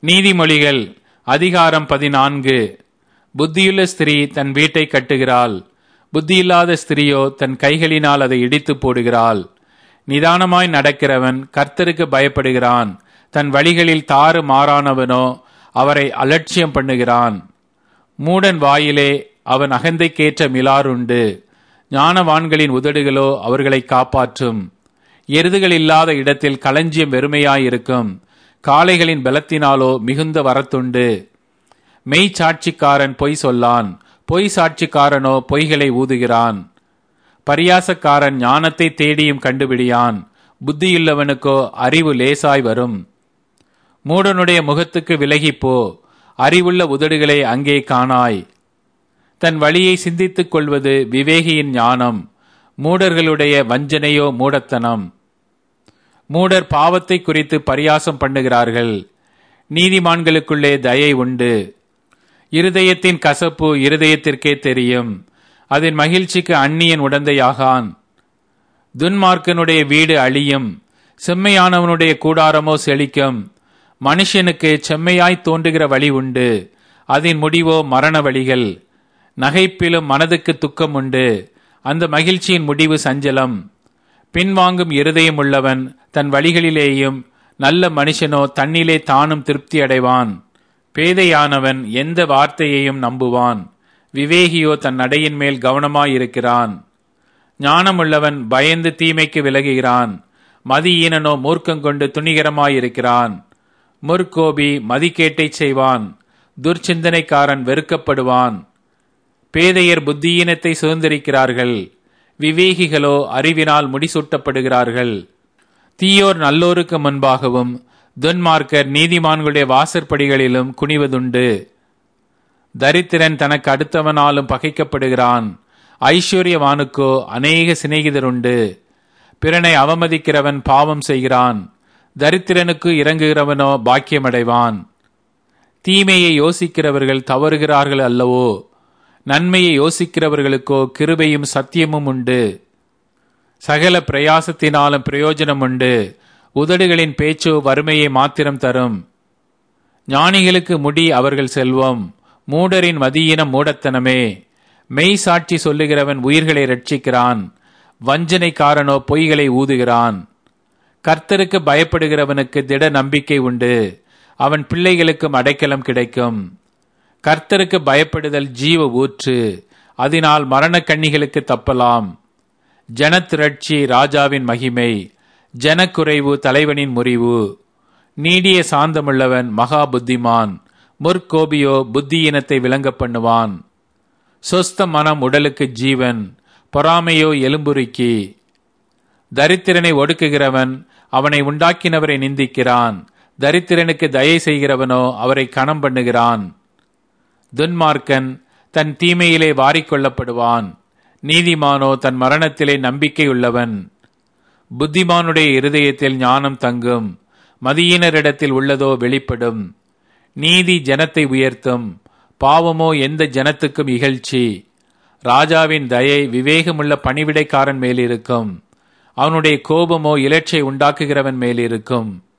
நீதிமொழிகள் அதிகாரம் 14. புத்தியுள்ள ஸ்திரீ தன் வீட்டை கட்டுகிறாள், புத்தியில்லாத ஸ்திரீயோ தன் கைகளினால் அதை இடித்து போடுகிறாள். நிதானமாய் நடக்கிறவன் கர்த்தருக்கு பயப்படுகிறான், தன் வழிகளில் தாறு மாறானவனோ அவரை அலட்சியம் பண்ணுகிறான். மூடன் வாயிலே அவன் அகந்தைக்கேற்ற மிலாறுண்டு, ஞானவான்களின் உதடுகளோ அவர்களை காப்பாற்றும். எருதுகள் இல்லாத இடத்தில் களஞ்சியம் வெறுமையாயிருக்கும், காளைகளின் பலத்தினாலோ மிகுந்த வரத்துண்டு. மெய் சாட்சிக்காரன் பொய் சொல்லான், பொய் சாட்சிக்காரனோ பொய்களை ஊதுகிறான். பரியாசக்காரன் ஞானத்தை தேடியும் கண்டுபிடியான், புத்தியுள்ளவனுக்கோ அறிவு லேசாய் வரும். மூடனுடைய முகத்துக்கு விலகிப்போ, அறிவுள்ள உதடுகளை அங்கே காணாய். தன் வழியை சிந்தித்துக் கொள்வது விவேகியின் ஞானம், மூடர்களுடைய வஞ்சனையோ மூடத்தனம். மூடர் பாவத்தை குறித்து பரியாசம் பண்ணுகிறார்கள், நீதிமான்களுக்குள்ளே தயை உண்டு. இருதயத்தின் கசப்பு இருதயத்திற்கே தெரியும், அதன் மகிழ்ச்சிக்கு அந்நியன் உடந்தையாகான். துன்மார்க்கனுடைய வீடு அழியும், செம்மையானவனுடைய கூடாரமோ செழிக்கும். மனுஷனுக்கு செம்மையாய் தோன்றுகிற வழி உண்டு, அதன் முடிவோ மரண வழிகள். நகைப்பிலும் மனதுக்கு துக்கம் உண்டு, அந்த மகிழ்ச்சியின் முடிவு சஞ்சலம். பின்வாங்கும் இருதயம் உள்ளவன் தன் வழிகளிலேயும், நல்ல மனுஷனோ தன்னிலே தானும் திருப்தி அடைவான். பேதையானவன் எந்த வார்த்தையையும் நம்புவான், விவேகியோ தன் நடையின் மேல் கவனமாயிருக்கிறான். ஞானமுள்ளவன் பயந்து தீமைக்கு விலகுகிறான், மதியீனனோ மூர்க்கங்கொண்டு துணிகரமாயிருக்கிறான். முற்கோபி மதிக்கேட்டை செய்வான், துர்ச்சிந்தனைக்காரன் வெறுக்கப்படுவான். பேதையர் புத்தியீனத்தை சுதந்திரிக்கிறார்கள், விவேகிகளோ அறிவினால் முடிசூட்டப்படுகிறார்கள். தீயோர் நல்லோருக்கு முன்பாகவும், துன்மார்க்கர் நீதிமான்களுடைய வாசற்படிகளிலும் குனிவதுண்டு. தரித்திரன் தனக்கு அடுத்தவனாலும் பகைக்கப்படுகிறான், ஐஸ்வர்யவானுக்கோ அநேக சிநேகிதருண்டு. பிறனை அவமதிக்கிறவன் பாவம் செய்கிறான், தரித்திரனுக்கு இறங்குகிறவனோ பாக்கியமடைவான். தீமையை யோசிக்கிறவர்கள் தவறுகிறார்கள் அல்லவோ, நன்மையை யோசிக்கிறவர்களுக்கோ கிருபையும் சத்தியமும் உண்டு. சகல பிரயாசத்தினாலும் பிரயோஜனம் உண்டு, உதடுகளின் பேச்சோ வறுமையை மாத்திரம் தரும். ஞானிகளுக்கு முடி அவர்கள் செல்வம், மூடரின் மதியினம் மூடத்தனமே. மெய் சாட்சி சொல்லுகிறவன் உயிர்களை ரட்சிக்கிறான், வஞ்சனைக்காரனோ பொய்களை ஊதுகிறான். கர்த்தருக்கு பயப்படுகிறவனுக்கு திட நம்பிக்கை உண்டு, அவன் பிள்ளைகளுக்கும் அடைக்கலம் கிடைக்கும். கர்த்தருக்கு பயப்படுதல் ஜீவ ஊற்று, அதனால் மரணக்கண்ணிகளுக்கு தப்பலாம். ஜனத்திரட்சி ராஜாவின் மகிமை, ஜனக்குறைவு தலைவனின் முறிவு. நீடிய சாந்தமுள்ளவன் மகா புத்திமான், முற்கோபியோ புத்தியினத்தை விளங்க பண்ணுவான். சொஸ்த மனம் உடலுக்கு ஜீவன், பொறாமையோ எலும்புருக்கி. தரித்திரனை ஒடுக்குகிறவன் அவனை உண்டாக்கினவரை நிந்திக்கிறான், தரித்திரனுக்கு தயை செய்கிறவனோ அவரை கனம் பண்ணுகிறான். துன்மார்க்கன் தன் தீமையிலே வாரிக்கொள்ளப்படுவான், நீதிமானோ தன் மரணத்திலே நம்பிக்கையுள்ளவன். புத்திமானுடைய இருதயத்தில் ஞானம் தங்கும், மதியினரிடத்தில் உள்ளதோ வெளிப்படும். நீதி ஜனத்தை உயர்த்தும், பாவமோ எந்த ஜனத்துக்கும் இகழ்ச்சி. ராஜாவின் தயை விவேகமுள்ள பணிவிடைக்காரன் மேலிருக்கும், அவனுடைய கோபமோ இலட்சை உண்டாக்குகிறவன் மேலிருக்கும்.